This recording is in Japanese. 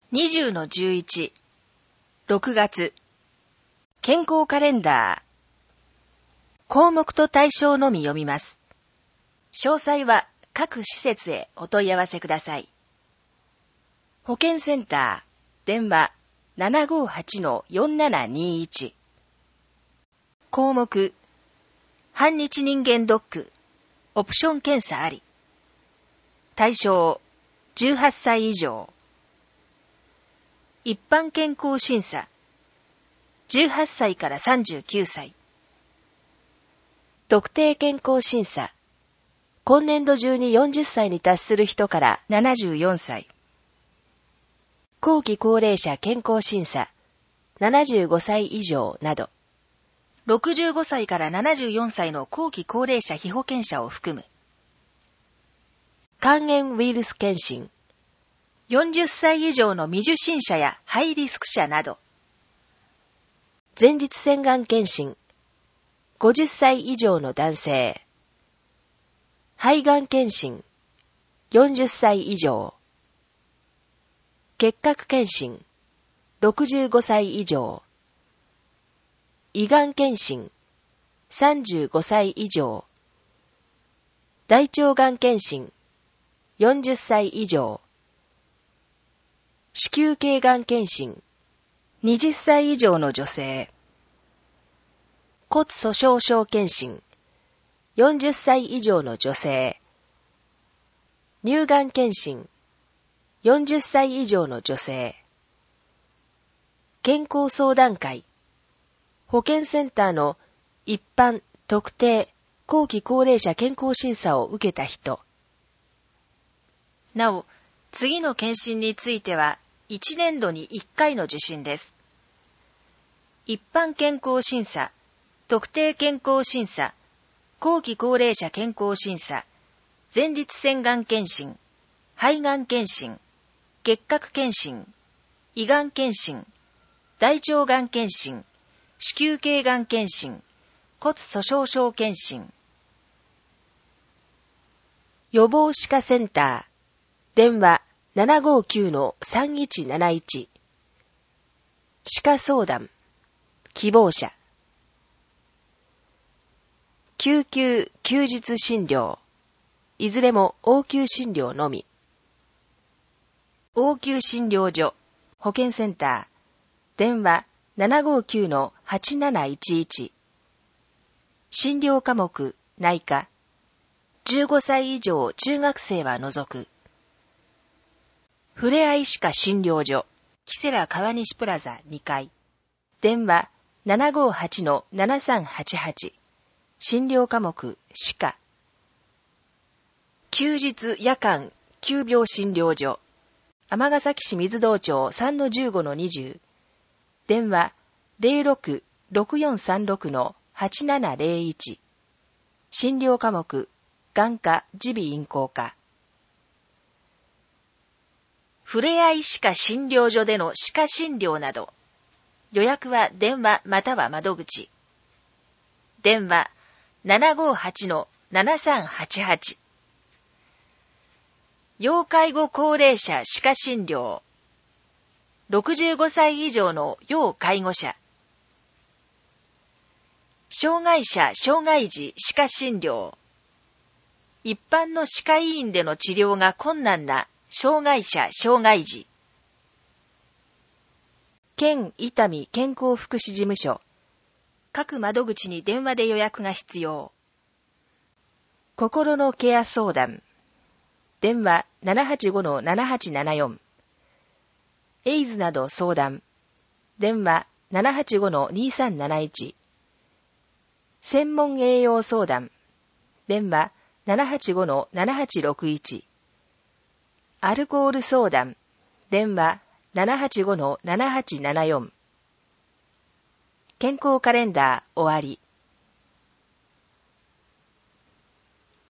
20-11、6月、健康カレンダー。項目と対象のみ読みます。詳細は各施設へお問い合わせください。保健センター、電話 758-4721。項目、半日人間ドック、オプション検査あり。対象、18歳以上。一般健康審査、18歳から39歳。特定健康審査、今年度中に40歳に達する人から74歳。後期高齢者健康審査、75歳以上など。65歳から74歳の後期高齢者被保険者を含む。肝炎ウイルス検診、40歳以上の未受診者やハイリスク者など。前立腺がん検診、50歳以上の男性。肺がん検診、40歳以上。結核検診、65歳以上。胃がん検診、35歳以上。大腸がん検診、40歳以上。子宮頸がん検診、20歳以上の女性。骨粗しょう症検診、40歳以上の女性。乳がん検診、40歳以上の女性。健康相談会、保健センターの一般、特定、後期高齢者健康審査を受けた人。なお、次の検診については、1年度に1回の受診です。一般健康審査、特定健康審査、後期高齢者健康審査、前立腺がん検診、肺がん検診、結核検診、胃がん検診、大腸がん検診、子宮頸がん検診、骨粗しょう症検診。予防歯科センター、電話 759-3171。歯科相談、希望者。救急・休日診療、いずれも応急診療のみ。応急診療所、保健センター、電話 759-8711。診療科目、内科。15歳以上中学生は除く。ふれあい歯科診療所、キセラ川西プラザ2階。電話 758-7388。診療科目、歯科。休日夜間急病診療所、尼崎市水道町 3-15-20。電話 06-6436-8701。診療科目、眼科耳鼻咽喉科。ふれあい歯科診療所での歯科診療など、予約は電話または窓口。電話 758-7388。要介護高齢者歯科診療。65歳以上の要介護者。障害者・障害児歯科診療。一般の歯科医院での治療が困難な障害者・障害児。県伊丹健康福祉事務所。各窓口に電話で予約が必要。心のケア相談。電話 785-7874。エイズなど相談。電話 785-2371。専門栄養相談。電話 785-7861。アルコール相談。電話 785-7874。健康カレンダー終わり。